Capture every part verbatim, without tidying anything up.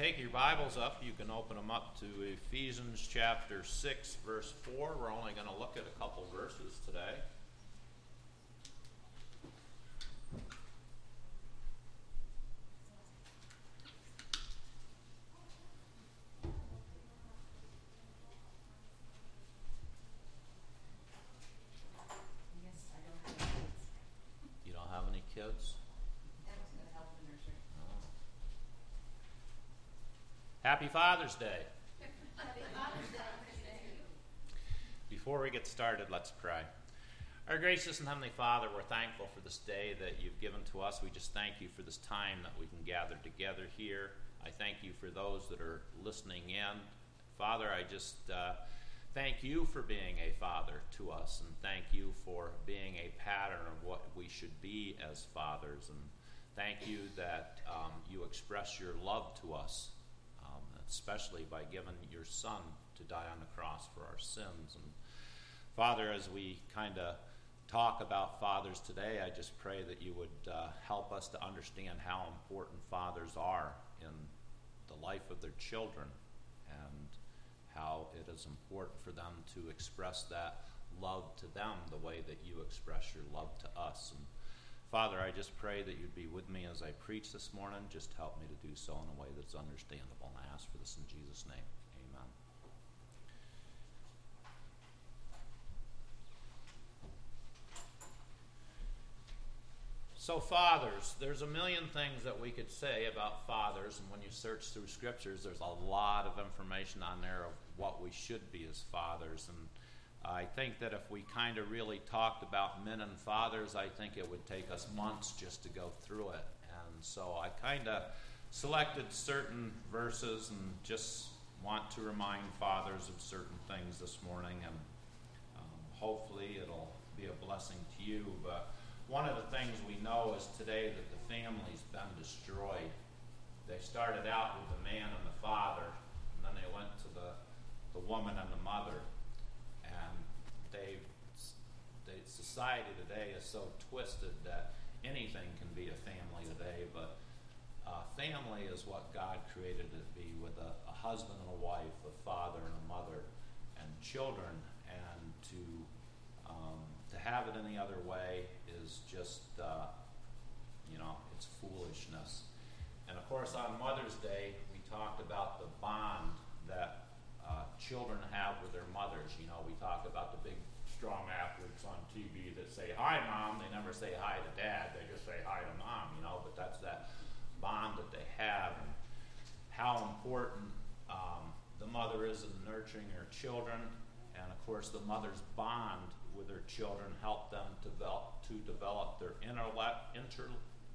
take your Bibles up, you can open them up to Ephesians chapter six, verse four. We're only going to look at a couple verses today. You don't have any kids? Happy Father's Day. Happy Father's Day. Before we get started, let's pray. Our gracious and Heavenly Father, we're thankful for this day that you've given to us. We just thank you for this time that we can gather together here. I thank you for those that are listening in. Father, I just uh, thank you for being a father to us, and thank you for being a pattern of what we should be as fathers. And thank you that um, you express your love to us, especially by giving your Son to die on the cross for our sins. And Father, as we kind of talk about fathers today, I just pray that you would uh, help us to understand how important fathers are in the life of their children, and how it is important for them to express that love to them the way that you express your love to us. And Father, I just pray that you'd be with me as I preach this morning. Just help me to do so in a way that's understandable. And I ask for this in Jesus' name. Amen. So fathers, there's a million things that we could say about fathers. And when you search through scriptures, there's a lot of information on there of what we should be as fathers. And I think that if we kind of really talked about men and fathers, I think it would take us months just to go through it. And so I kind of selected certain verses and just want to remind fathers of certain things this morning, and um, hopefully it'll be a blessing to you. But one of the things we know is today that the family's been destroyed. They started out with the man and the father, and then they went to the, the woman and the mother. They, they, society today is so twisted that anything can be a family today, but uh, family is what God created it to be, with a, a husband and a wife, a father and a mother, and children. And to um, to have it any other way is just, uh, you know, it's foolishness. And of course, on Mother's Day, we talked about the bond that Uh, children have with their mothers. You know, we talk about the big, strong athletes on T V that say, "Hi, Mom." They never say hi to Dad. They just say hi to Mom, you know, but that's that bond that they have, and how important um, the mother is in nurturing her children. And of course, the mother's bond with her children help them to develop, to develop their intellect, inter,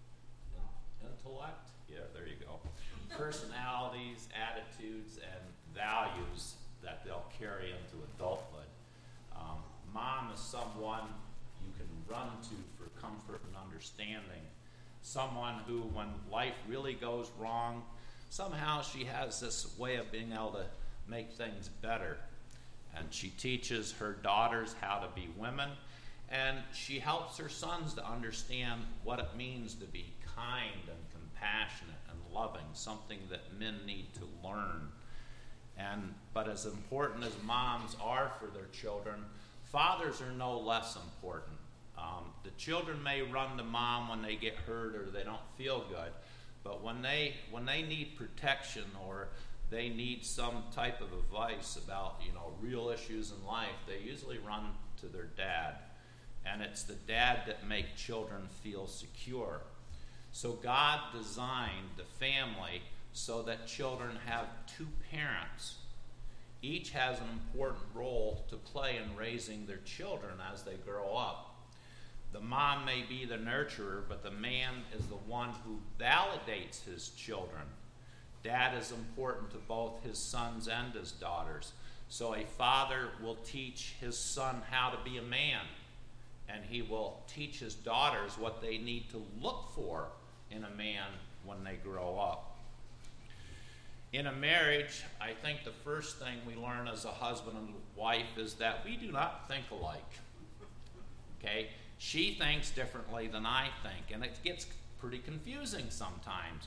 intellect, yeah, there you go, personalities, attitudes, and values that they'll carry into adulthood. Um, mom is someone you can run to for comfort and understanding. Someone who, when life really goes wrong, somehow she has this way of being able to make things better. And she teaches her daughters how to be women, and she helps her sons to understand what it means to be kind and compassionate and loving, something that men need to learn. And but as important as moms are for their children, fathers are no less important. Um, the children may run to mom when they get hurt or they don't feel good, but when they when they need protection or they need some type of advice about, you know, real issues in life, they usually run to their dad. And it's the dad that makes children feel secure. So God designed the family so that children have two parents. Each has an important role to play in raising their children as they grow up. The mom may be the nurturer, but the man is the one who validates his children. Dad is important to both his sons and his daughters. So a father will teach his son how to be a man, and he will teach his daughters what they need to look for in a man when they grow up. In a marriage, I think the first thing we learn as a husband and wife is that we do not think alike. Okay? She thinks differently than I think, and it gets pretty confusing sometimes.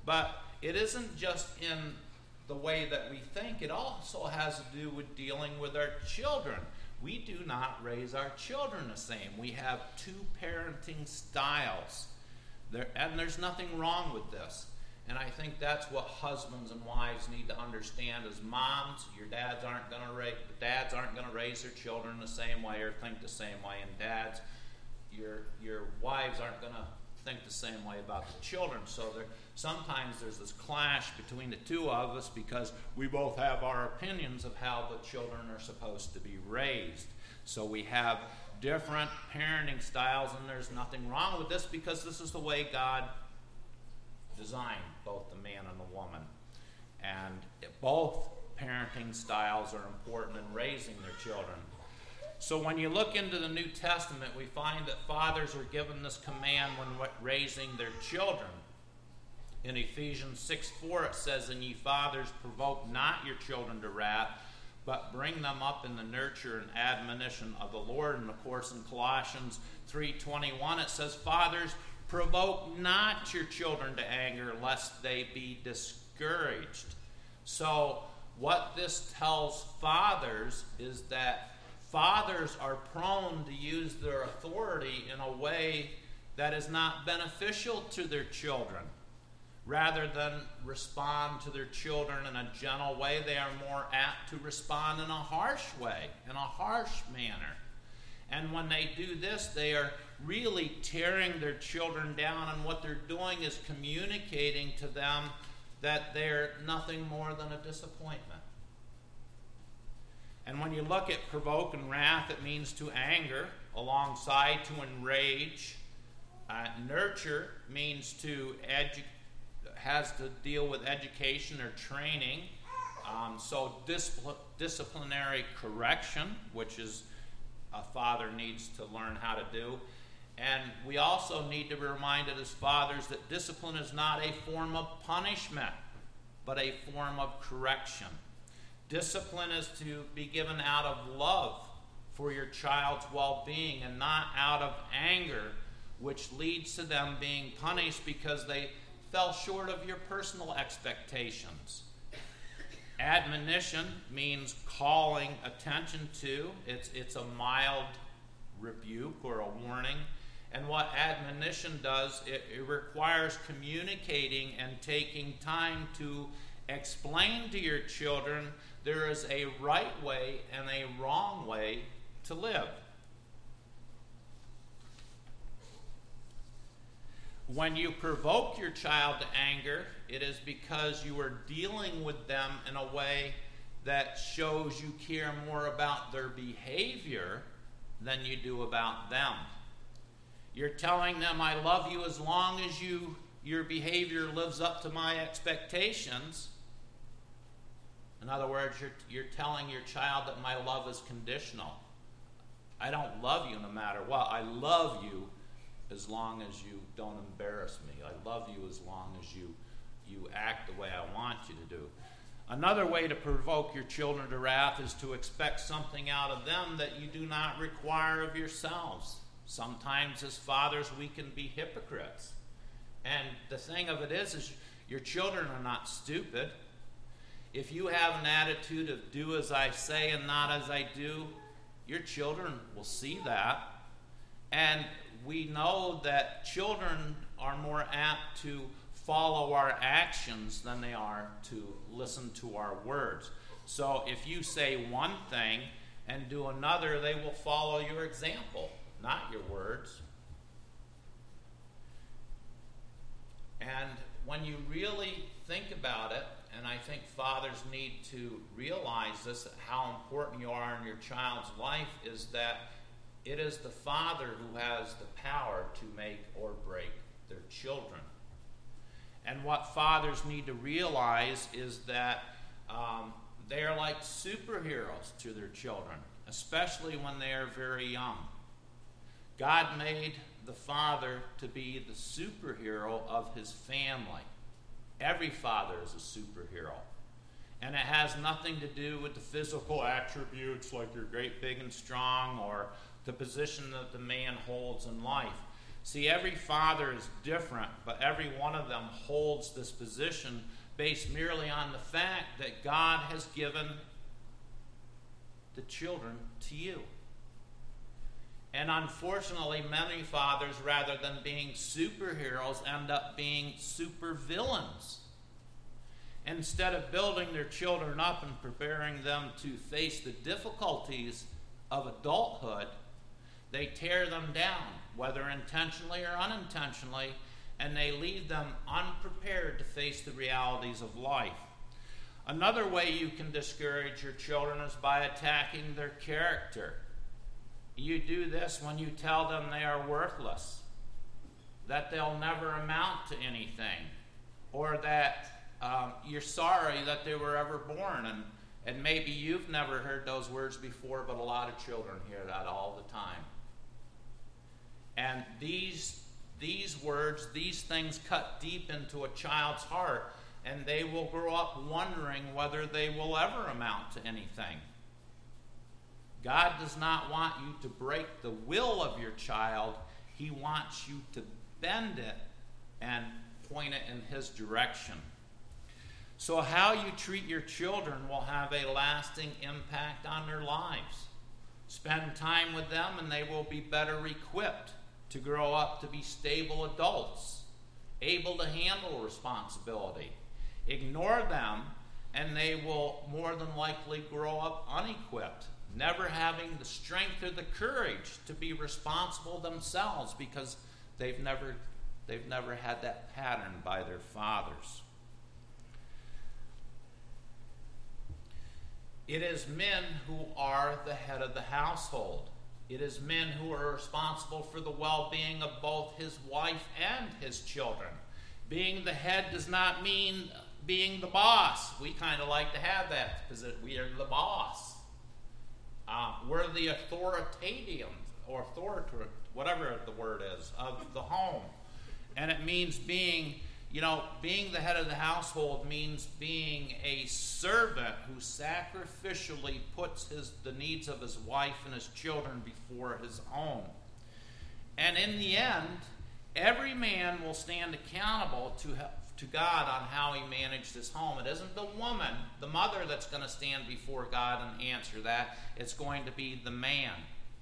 But it isn't just in the way that we think. It also has to do with dealing with our children. We do not raise our children the same. We have two parenting styles. There, and there's nothing wrong with this. And I think that's what husbands and wives need to understand. As moms, your dads aren't going to raise dads aren't going to raise their children the same way or think the same way. And dads, your your wives aren't going to think the same way about the children. So there sometimes there's this clash between the two of us because we both have our opinions of how the children are supposed to be raised. So we have different parenting styles, and there's nothing wrong with this because this is the way God designed both the man and the woman. And both parenting styles are important in raising their children. So when you look into the New Testament, we find that fathers are given this command when raising their children. In Ephesians six four it says, "And ye fathers, provoke not your children to wrath, but bring them up in the nurture and admonition of the Lord." And of course in Colossians three twenty-one it says, "Fathers, provoke not your children to anger, lest they be discouraged." So what this tells fathers is that fathers are prone to use their authority in a way that is not beneficial to their children. Rather than respond to their children in a gentle way, they are more apt to respond in a harsh way, in a harsh manner. And when they do this, they are really tearing their children down, and what they're doing is communicating to them that they're nothing more than a disappointment. And when you look at provoke and wrath, it means to anger, alongside to enrage. Uh, nurture means to educate, has to deal with education or training. Um, so discipl- disciplinary correction, which is a father needs to learn how to do. And we also need to be reminded as fathers that discipline is not a form of punishment, but a form of correction. Discipline is to be given out of love for your child's well-being and not out of anger, which leads to them being punished because they fell short of your personal expectations. Admonition means calling attention to. It's, it's a mild rebuke or a warning. And what admonition does, it, it requires communicating and taking time to explain to your children there is a right way and a wrong way to live. When you provoke your child to anger, it is because you are dealing with them in a way that shows you care more about their behavior than you do about them. You're telling them, "I love you as long as you your behavior lives up to my expectations." In other words, you're, you're telling your child that my love is conditional. I don't love you no matter what. I love you as long as you don't embarrass me. I love you as long as you, you act the way I want you to do. Another way to provoke your children to wrath is to expect something out of them that you do not require of yourselves. Sometimes as fathers we can be hypocrites. And the thing of it is, is your children are not stupid. If you have an attitude of do as I say and not as I do, your children will see that. And we know that children are more apt to follow our actions than they are to listen to our words. So if you say one thing and do another, they will follow your example, not your words. And when you really think about it, and I think fathers need to realize this, how important you are in your child's life, is that it is the father who has the power to make or break their children. And what fathers need to realize is that um, they are like superheroes to their children, especially when they are very young. God made the father to be the superhero of his family. Every father is a superhero. And it has nothing to do with the physical attributes like you're great, big, and strong, or the position that the man holds in life. See, every father is different, but every one of them holds this position based merely on the fact that God has given the children to you. And unfortunately, many fathers, rather than being superheroes, end up being supervillains. Instead of building their children up and preparing them to face the difficulties of adulthood, they tear them down, whether intentionally or unintentionally, and they leave them unprepared to face the realities of life. Another way you can discourage your children is by attacking their character. You do this when you tell them they are worthless, that they'll never amount to anything, or that um, you're sorry that they were ever born. And, and maybe you've never heard those words before, but a lot of children hear that all the time. And these, these words, these things cut deep into a child's heart, and they will grow up wondering whether they will ever amount to anything. God does not want you to break the will of your child. He wants you to bend it and point it in his direction. So how you treat your children will have a lasting impact on their lives. Spend time with them and they will be better equipped to grow up to be stable adults, able to handle responsibility. Ignore them and they will more than likely grow up unequipped, never having the strength or the courage to be responsible themselves because they've never, they've never had that pattern by their fathers. It is men who are the head of the household. It is men who are responsible for the well-being of both his wife and his children. Being the head does not mean being the boss. We kind of like to have that because we are the boss. Uh, we're the authoritative, or authoritative, whatever the word is, of the home. And it means being, you know, being the head of the household means being a servant who sacrificially puts his, the needs of his wife and his children before his own. And in the end, every man will stand accountable to to God on how he managed his home. It isn't the woman, the mother, that's going to stand before God and answer that. It's going to be the man.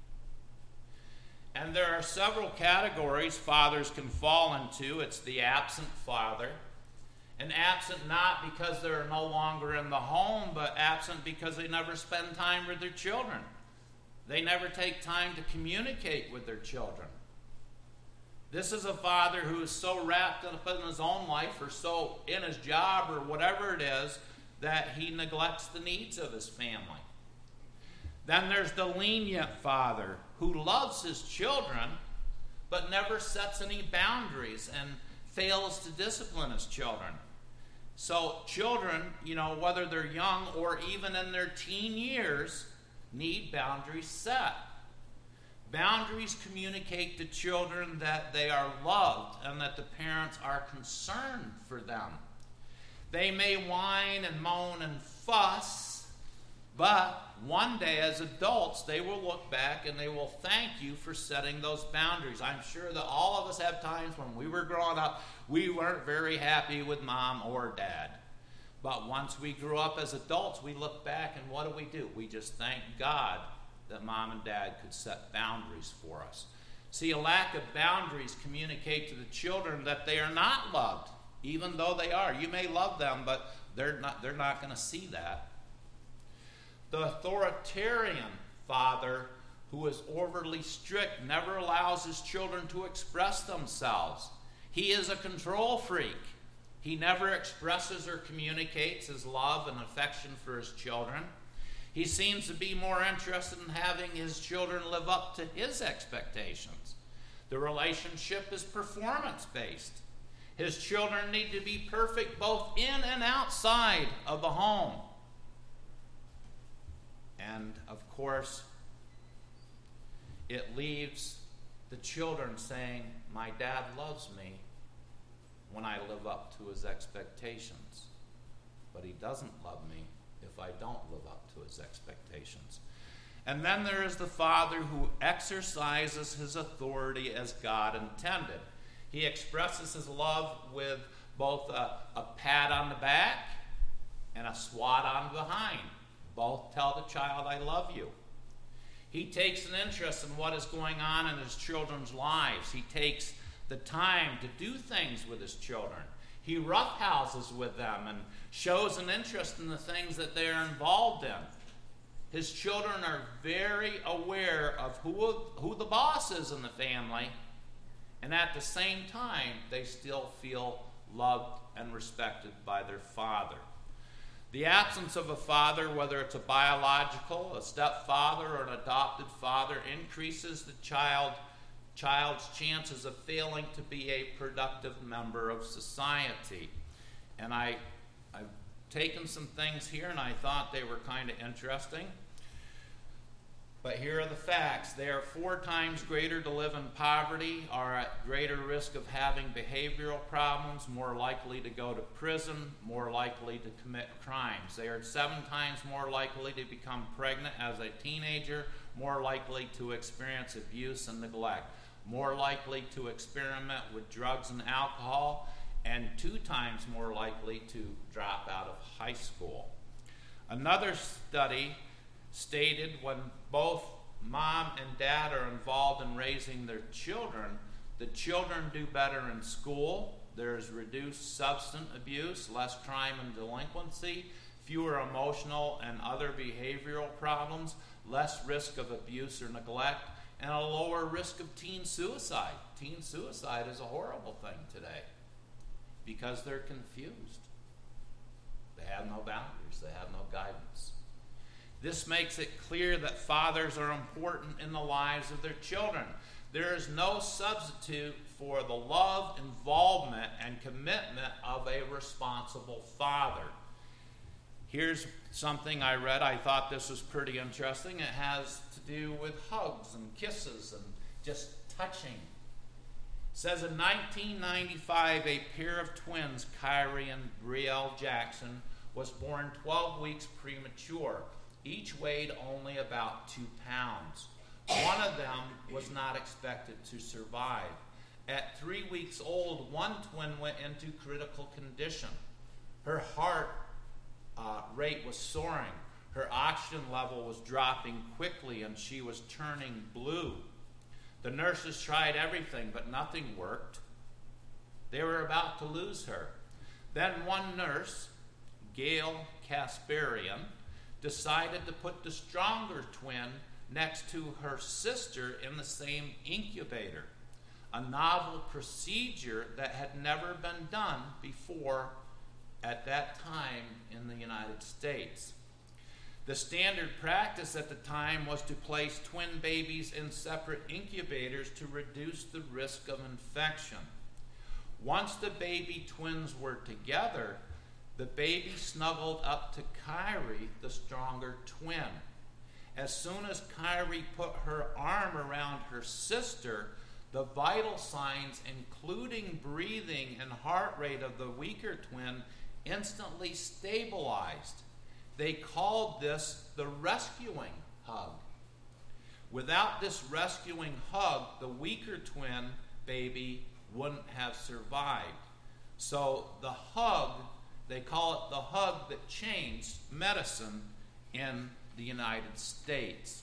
And there are several categories fathers can fall into. It's the absent father. And absent not because they're no longer in the home, but absent because they never spend time with their children. They never take time to communicate with their children. This is a father who is so wrapped up in his own life or so in his job or whatever it is that he neglects the needs of his family. Then there's the lenient father who loves his children but never sets any boundaries and fails to discipline his children. So children, you know, whether they're young or even in their teen years, need boundaries set. Boundaries communicate to children that they are loved and that the parents are concerned for them. They may whine and moan and fuss, but one day as adults, they will look back and they will thank you for setting those boundaries. I'm sure that all of us have times when we were growing up, we weren't very happy with mom or dad. But once we grew up as adults, we look back and what do we do? We just thank God that mom and dad could set boundaries for us. See, a lack of boundaries communicate to the children that they are not loved, even though they are. You may love them, but they're not, they're not going to see that. The authoritarian father who is overly strict never allows his children to express themselves. He is a control freak. He never expresses or communicates his love and affection for his children. He seems to be more interested in having his children live up to his expectations. The relationship is performance-based. His children need to be perfect both in and outside of the home. And, of course, it leaves the children saying, my dad loves me when I live up to his expectations, but he doesn't love me if I don't live up to his expectations. And then there is the father who exercises his authority as God intended. He expresses his love with both a, a pat on the back and a swat on behind. Both tell the child, I love you. He takes an interest in what is going on in his children's lives. He takes the time to do things with his children. He roughhouses with them and shows an interest in the things that they are involved in. His children are very aware of who, who the boss is in the family, and at the same time, they still feel loved and respected by their father. The absence of a father, whether it's a biological, a stepfather, or an adopted father, increases the child, child's chances of failing to be a productive member of society. And I, I've taken some things here, and I thought they were kind of interesting. But here are the facts. They are four times greater to live in poverty, are at greater risk of having behavioral problems, more likely to go to prison, more likely to commit crimes. They are seven times more likely to become pregnant as a teenager, more likely to experience abuse and neglect, more likely to experiment with drugs and alcohol, and two times more likely to drop out of high school. Another study stated when both mom and dad are involved in raising their children, the children do better in school. There is reduced substance abuse, less crime and delinquency, fewer emotional and other behavioral problems, less risk of abuse or neglect, and a lower risk of teen suicide. Teen suicide is a horrible thing today because they're confused. They have no boundaries. They have no guidance. This makes it clear that fathers are important in the lives of their children. There is no substitute for the love, involvement, and commitment of a responsible father. Here's something I read. I thought this was pretty interesting. It has to do with hugs and kisses and just touching. It says in nineteen ninety-five, a pair of twins, Kyrie and Brielle Jackson, was born twelve weeks premature. Each weighed only about two pounds. One of them was not expected to survive. At three weeks old, one twin went into critical condition. Her heart uh, rate was soaring. Her oxygen level was dropping quickly, and she was turning blue. The nurses tried everything, but nothing worked. They were about to lose her. Then one nurse, Gail Kasparian, decided to put the stronger twin next to her sister in the same incubator, a novel procedure that had never been done before at that time in the United States. The standard practice at the time was to place twin babies in separate incubators to reduce the risk of infection. Once the baby twins were together, the baby snuggled up to Kyrie, the stronger twin. As soon as Kyrie put her arm around her sister, the vital signs, including breathing and heart rate of the weaker twin, instantly stabilized. They called this the rescuing hug. Without this rescuing hug, the weaker twin baby wouldn't have survived. So the hug, they call it the hug that changed medicine in the United States.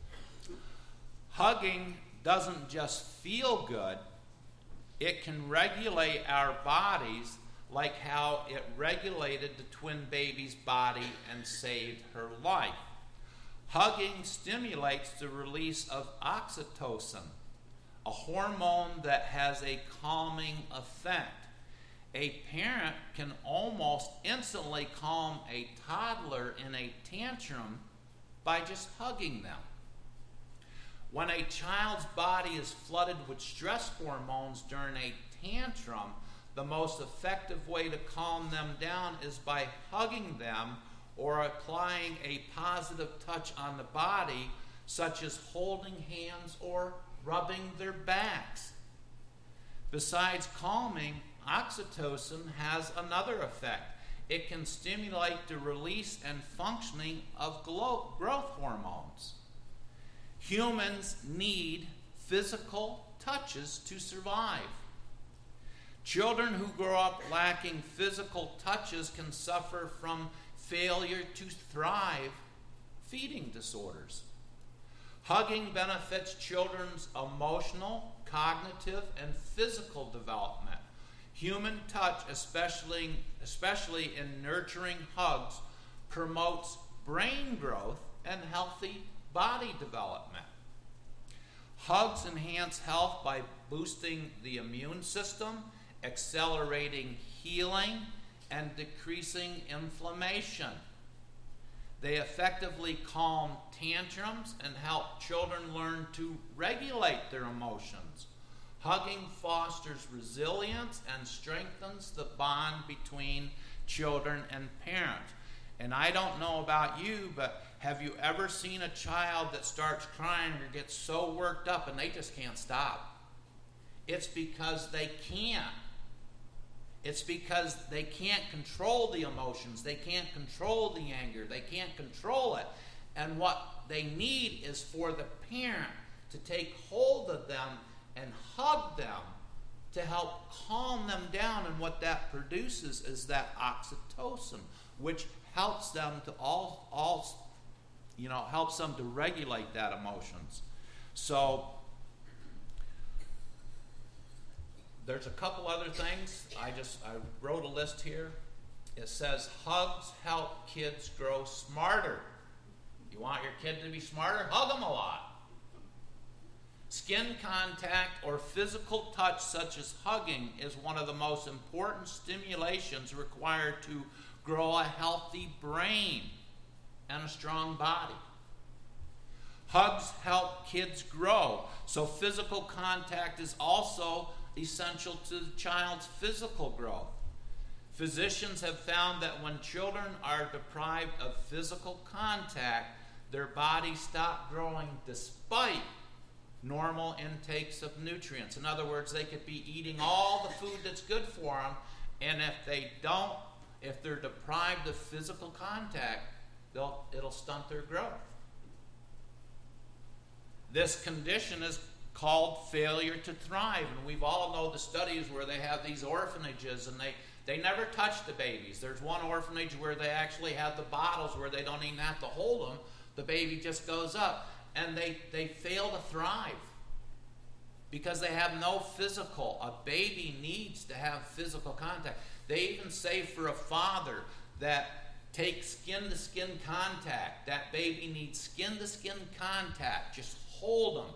Hugging doesn't just feel good, it can regulate our bodies like how it regulated the twin baby's body and saved her life. Hugging stimulates the release of oxytocin, a hormone that has a calming effect. A parent can almost instantly calm a toddler in a tantrum by just hugging them. When a child's body is flooded with stress hormones during a tantrum, the most effective way to calm them down is by hugging them or applying a positive touch on the body, such as holding hands or rubbing their backs. Besides calming, oxytocin has another effect. It can stimulate the release and functioning of growth hormones. Humans need physical touches to survive. Children who grow up lacking physical touches can suffer from failure to thrive feeding disorders. Hugging benefits children's emotional, cognitive, and physical development. Human touch, especially, especially in nurturing hugs, promotes brain growth and healthy body development. Hugs enhance health by boosting the immune system, accelerating healing, and decreasing inflammation. They effectively calm tantrums and help children learn to regulate their emotions. Hugging fosters resilience and strengthens the bond between children and parents. And I don't know about you, but have you ever seen a child that starts crying or gets so worked up and they just can't stop? It's because they can't. It's because they can't control the emotions. They can't control the anger. They can't control it. And what they need is for the parent to take hold of them and hug them to help calm them down. And what that produces is that oxytocin, which helps them to all, all you know, helps them to regulate that emotions. So there's a couple other things. I just I wrote a list here. It says hugs help kids grow smarter. You want your kid to be smarter? Hug them a lot. Skin contact or physical touch such as hugging is one of the most important stimulations required to grow a healthy brain and a strong body. Hugs help kids grow, so physical contact is also essential to the child's physical growth. Physicians have found that when children are deprived of physical contact, their bodies stop growing despite normal intakes of nutrients. In other words, they could be eating all the food that's good for them, and if they don't, if they're deprived of physical contact, they'll, it'll stunt their growth. This condition is called failure to thrive, and we've all know the studies where they have these orphanages and they, they never touch the babies. There's one orphanage where they actually have the bottles where they don't even have to hold them. The baby just goes up, and they, they fail to thrive because they have no physical. A baby needs to have physical contact. They even say for a father that take skin-to-skin contact. That baby needs skin-to-skin contact. Just hold them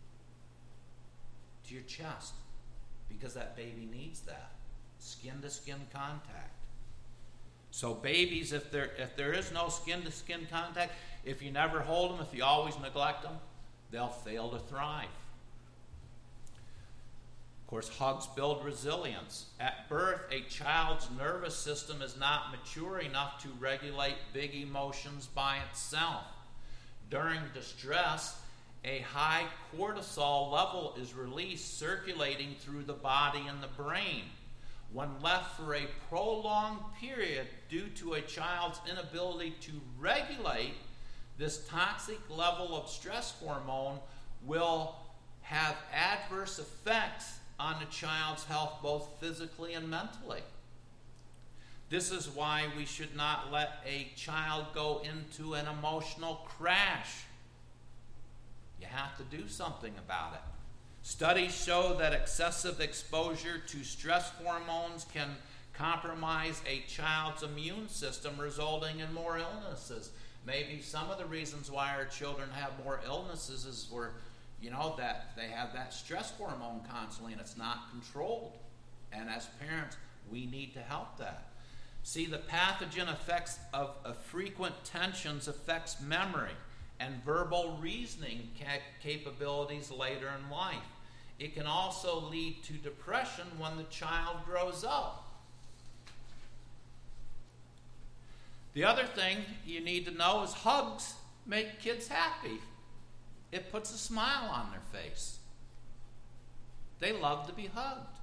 to your chest because that baby needs that skin-to-skin contact. So babies, if there if there is no skin-to-skin contact, if you never hold them, if you always neglect them, they'll fail to thrive. Of course, hugs build resilience. At birth, a child's nervous system is not mature enough to regulate big emotions by itself. During distress, a high cortisol level is released, circulating through the body and the brain. When left for a prolonged period due to a child's inability to regulate, this toxic level of stress hormone will have adverse effects on the child's health, both physically and mentally. This is why we should not let a child go into an emotional crash. You have to do something about it. Studies show that excessive exposure to stress hormones can compromise a child's immune system, resulting in more illnesses. Maybe some of the reasons why our children have more illnesses is where, you know, that they have that stress hormone constantly and it's not controlled. And as parents, we need to help that. See, the pathogen effects of, of frequent tensions affects memory and verbal reasoning ca- capabilities later in life. It can also lead to depression when the child grows up. The other thing you need to know is hugs make kids happy. It puts a smile on their face. They love to be hugged.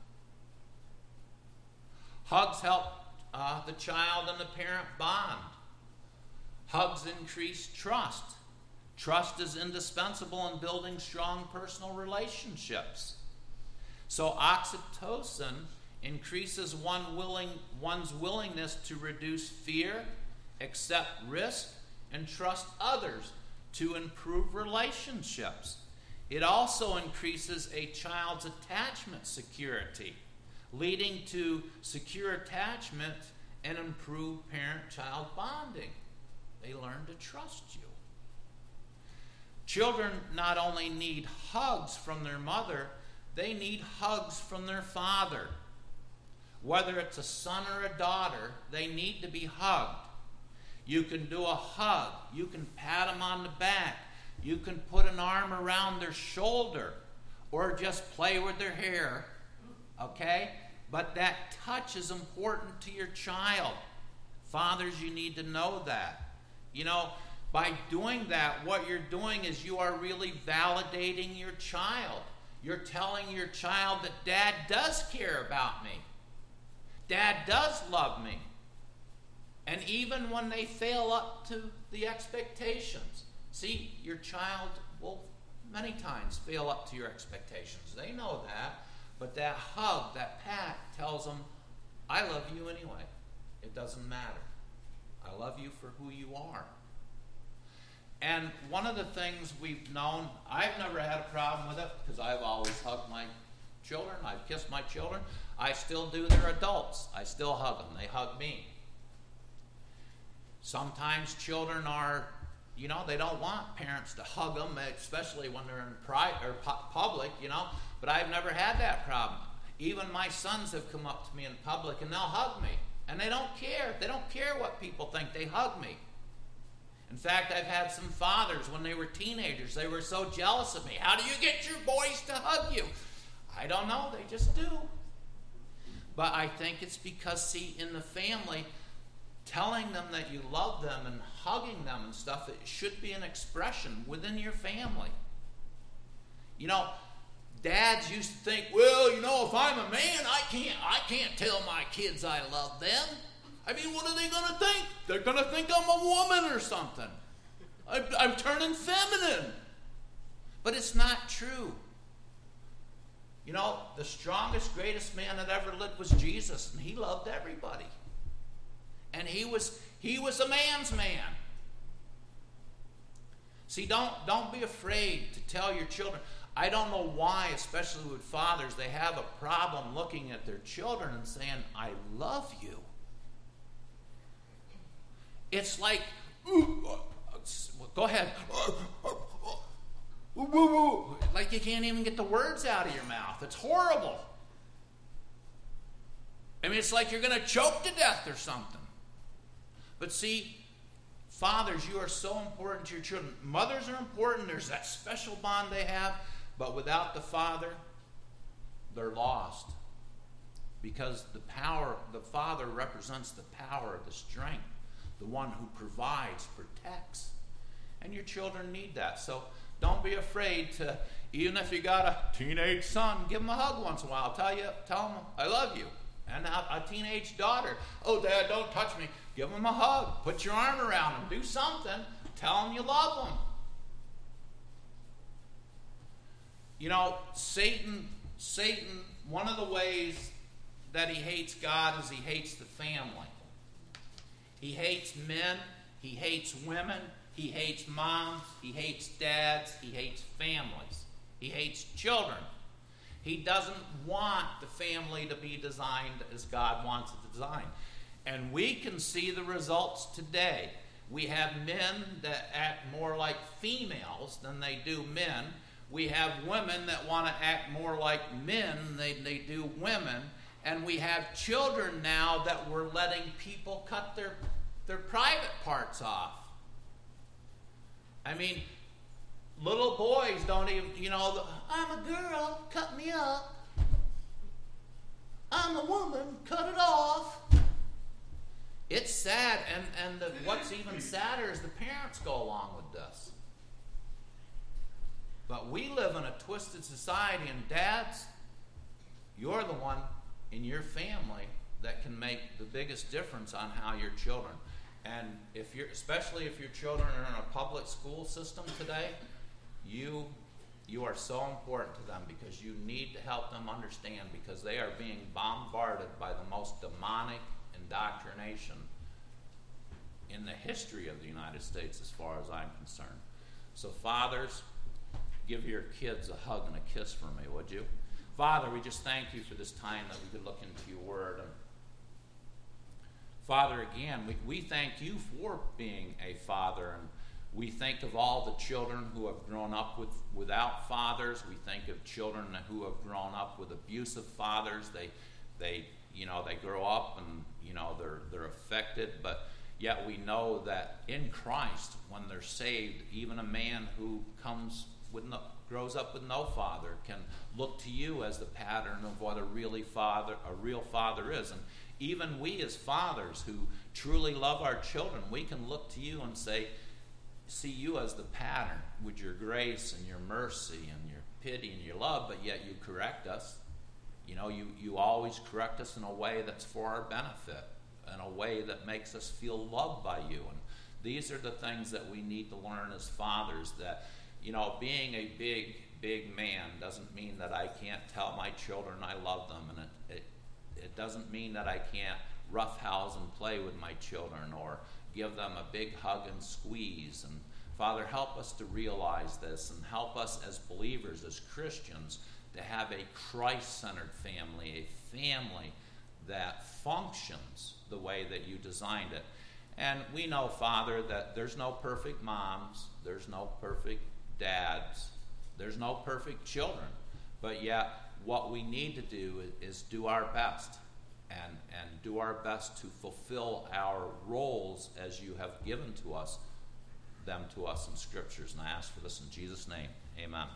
Hugs help uh, the child and the parent bond. Hugs increase trust. Trust is indispensable in building strong personal relationships. So oxytocin increases one willing, one's willingness to reduce fear, accept risk, and trust others to improve relationships. It also increases a child's attachment security, leading to secure attachment and improved parent-child bonding. They learn to trust you. Children not only need hugs from their mother, they need hugs from their father. Whether it's a son or a daughter, they need to be hugged. You can do a hug. You can pat them on the back. You can put an arm around their shoulder or just play with their hair, okay? But that touch is important to your child. Fathers, you need to know that. You know, by doing that, what you're doing is you are really validating your child. You're telling your child that Dad does care about me. Dad does love me. And even when they fail up to the expectations, see, your child will many times fail up to your expectations. They know that. But that hug, that pat, tells them, I love you anyway. It doesn't matter. I love you for who you are. And one of the things we've known, I've never had a problem with it because I've always hugged my children. I've kissed my children. I still do. They're adults. I still hug them. They hug me. Sometimes children are, you know, they don't want parents to hug them, especially when they're in private or pu- public, you know. But I've never had that problem. Even my sons have come up to me in public and they'll hug me. And they don't care. They don't care what people think. They hug me. In fact, I've had some fathers, when they were teenagers, they were so jealous of me. How do you get your boys to hug you? I don't know. They just do. But I think it's because, see, in the family, telling them that you love them and hugging them and stuff, it should be an expression within your family. You know, dads used to think, well, you know, if I'm a man, I can't, I can't tell my kids I love them. I mean, what are they going to think? They're going to think I'm a woman or something. I'm, I'm turning feminine. But it's not true. You know, the strongest, greatest man that ever lived was Jesus, and he loved everybody. And he was he was a man's man. See, don't don't be afraid to tell your children. I don't know why, especially with fathers, they have a problem looking at their children and saying, I love you. It's like, ooh, go ahead. Like you can't even get the words out of your mouth. It's horrible. I mean, it's like you're going to choke to death or something. But see, fathers, you are so important to your children. Mothers are important. There's that special bond they have. But without the father, they're lost. Because the power, the father represents the power, the strength, the one who provides, protects. And your children need that. So don't be afraid to, even if you got a teenage son, give him a hug once in a while. Tell you, tell him, I love you. And a, a teenage daughter, oh, Dad, don't touch me. Give him a hug. Put your arm around him. Do something. Tell him you love him. You know, Satan, Satan, one of the ways that he hates God is he hates the family. He hates men. He hates women. He hates moms. He hates dads. He hates families. He hates children. He doesn't want the family to be designed as God wants it designed. And we can see the results today. We have men that act more like females than they do men. We have women that want to act more like men than they, they do women. And we have children now that we're letting people cut their, their private parts off. I mean, little boys don't even, you know, the, I'm a girl, cut me up. I'm a woman, cut it off. It's sad, and, and the, what's even sadder is the parents go along with this. But we live in a twisted society, and dads, you're the one in your family that can make the biggest difference on how your children. And if you're, especially if your children are in a public school system today, you you are so important to them because you need to help them understand, because they are being bombarded by the most demonic indoctrination in the history of the United States as far as I'm concerned. So fathers, give your kids a hug and a kiss for me, would you? Father, we just thank you for this time that we could look into your word. And Father, again, we, we thank you for being a father, and we think of all the children who have grown up with without fathers. We think of children who have grown up with abusive fathers. They, they, you know, they grow up and you know they're they're affected, but yet we know that in Christ, when they're saved, even a man who comes with no, grows up with no father can look to you as the pattern of what a really father, a real father is. And even we as fathers who truly love our children, we can look to you and say, see you as the pattern with your grace and your mercy and your pity and your love, but yet you correct us. You know, you, you always correct us in a way that's for our benefit, in a way that makes us feel loved by you. And these are the things that we need to learn as fathers, that, you know, being a big, big man doesn't mean that I can't tell my children I love them, and it, it, it doesn't mean that I can't roughhouse and play with my children or give them a big hug and squeeze. And Father, help us to realize this, and help us as believers, as Christians, to have a Christ-centered family, a family that functions the way that you designed it. And we know, Father, that there's no perfect moms, there's no perfect dads, there's no perfect children, but yet what we need to do is, is do our best and, and do our best to fulfill our roles as you have given to us, them to us in Scriptures. And I ask for this in Jesus' name. Amen.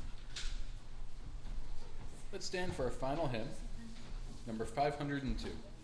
Let's stand for our final hymn, number five hundred two.